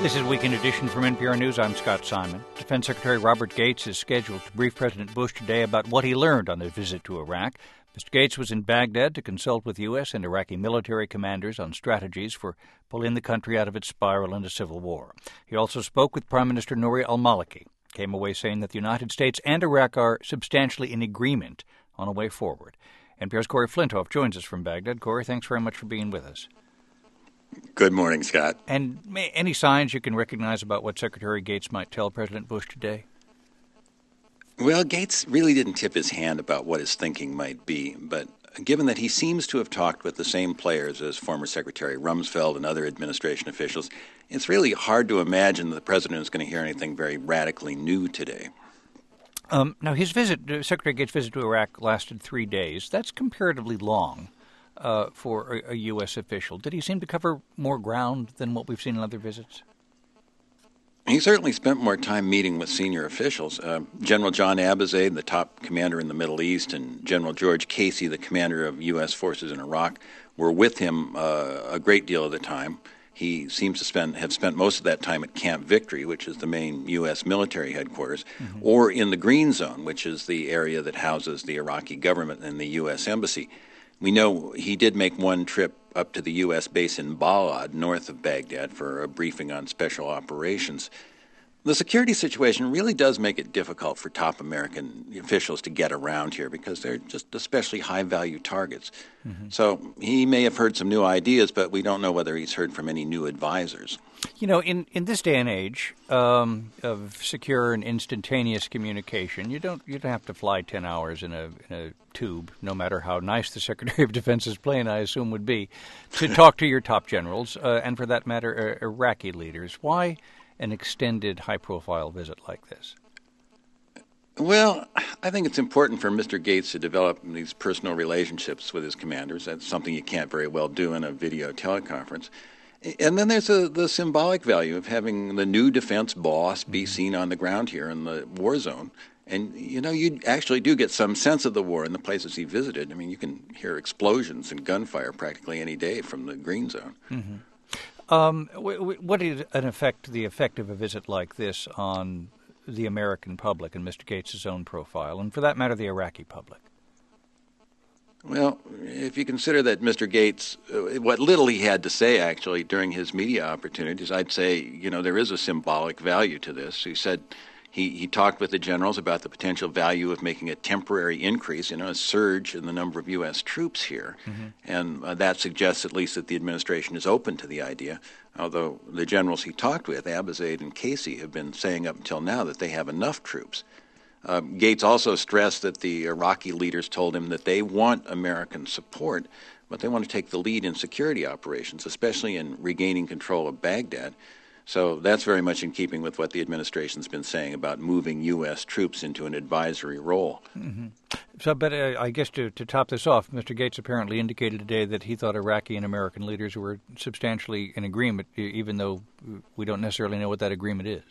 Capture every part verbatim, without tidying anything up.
This is Weekend Edition from N P R News. I'm Scott Simon. Defense Secretary Robert Gates is scheduled to brief President Bush today about what he learned on his visit to Iraq. Mister Gates was in Baghdad to consult with U S and Iraqi military commanders on strategies for pulling the country out of its spiral into civil war. He also spoke with Prime Minister Nouri al-Maliki, came away saying that the United States and Iraq are substantially in agreement on a way forward. N P R's Corey Flintoff joins us from Baghdad. Corey, thanks very much for being with us. Good morning, Scott. And may, any signs you can recognize about what Secretary Gates might tell President Bush today? Well, Gates really didn't tip his hand about what his thinking might be, but given that he seems to have talked with the same players as former Secretary Rumsfeld and other administration officials, it's really hard to imagine that the president is going to hear anything very radically new today. Um, now, his visit, Secretary Gates' visit to Iraq lasted three days. That's comparatively long uh, for a, a U S official. Did he seem to cover more ground than what we've seen in other visits? He certainly spent more time meeting with senior officials. Uh, General John Abizaid, the top commander in the Middle East, and General George Casey, the commander of U S forces in Iraq, were with him uh, a great deal of the time. He seems to spend have spent most of that time at Camp Victory, which is the main U S military headquarters, mm-hmm. or in the Green Zone, which is the area that houses the Iraqi government and the U S embassy. We know he did make one trip up to the U S base in Balad, north of Baghdad, for a briefing on special operations. The security situation really does make it difficult for top American officials to get around here because they're just especially high-value targets. Mm-hmm. So he may have heard some new ideas, but we don't know whether he's heard from any new advisors. You know, in, in this day and age um, of secure and instantaneous communication, you don't you don't have to fly ten hours in a in a tube, no matter how nice the Secretary of Defense's plane, I assume, would be, to talk to your top generals, uh, and for that matter, uh, Iraqi leaders. Why an extended high-profile visit like this? Well, I think it's important for Mister Gates to develop these personal relationships with his commanders. That's something you can't very well do in a video teleconference. And then there's a, the symbolic value of having the new defense boss be seen on the ground here in the war zone. And, you know, you actually do get some sense of the war in the places he visited. I mean, you can hear explosions and gunfire practically any day from the Green Zone. Mm-hmm. Um, what is an effect, the effect of a visit like this on the American public and Mister Gates' own profile, and for that matter, the Iraqi public? Well, if you consider that Mister Gates, uh, what little he had to say actually during his media opportunities, I'd say, you know, there is a symbolic value to this. He said he, he talked with the generals about the potential value of making a temporary increase, you know, a surge in the number of U S troops here. Mm-hmm. And uh, that suggests at least that the administration is open to the idea, although the generals he talked with, Abizaid and Casey, have been saying up until now that they have enough troops. Uh, Gates also stressed that the Iraqi leaders told him that they want American support, but they want to take the lead in security operations, especially in regaining control of Baghdad. So that's very much in keeping with what the administration's been saying about moving U S troops into an advisory role. Mm-hmm. So, but uh, I guess to, to top this off, Mister Gates apparently indicated today that he thought Iraqi and American leaders were substantially in agreement, even though we don't necessarily know what that agreement is.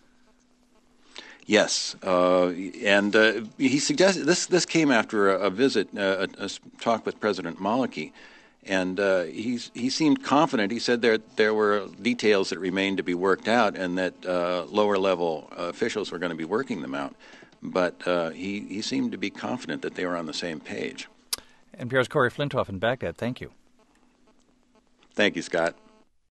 Yes, uh, and uh, he suggested this. This came after a, a visit, uh, a, a talk with President Maliki, and uh, he he seemed confident. He said there there were details that remained to be worked out, and that uh, lower level uh, officials were going to be working them out. But uh, he he seemed to be confident that they were on the same page. N P R's Corey Flintoff in Baghdad. Thank you. Thank you, Scott.